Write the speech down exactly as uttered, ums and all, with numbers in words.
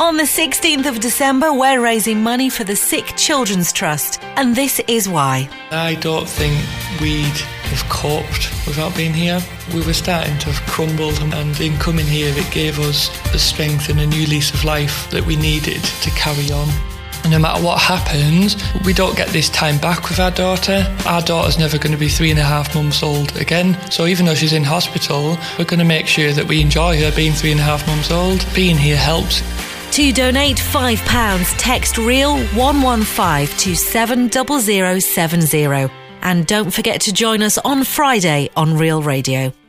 On the sixteenth of December, we're raising money for the Sick Children's Trust, and this is why. I don't think we'd have coped without being here. We were starting to crumble, and in coming here it gave us the strength and a new lease of life that we needed to carry on. And no matter what happens, we don't get this time back with our daughter. Our daughter's never going to be three and a half months old again. So even though she's in hospital, we're going to make sure that we enjoy her being three and a half months old. Being here helps. To donate five pounds, text REAL one one five to seven zero zero seven zero. And don't forget to join us on Friday on Real Radio.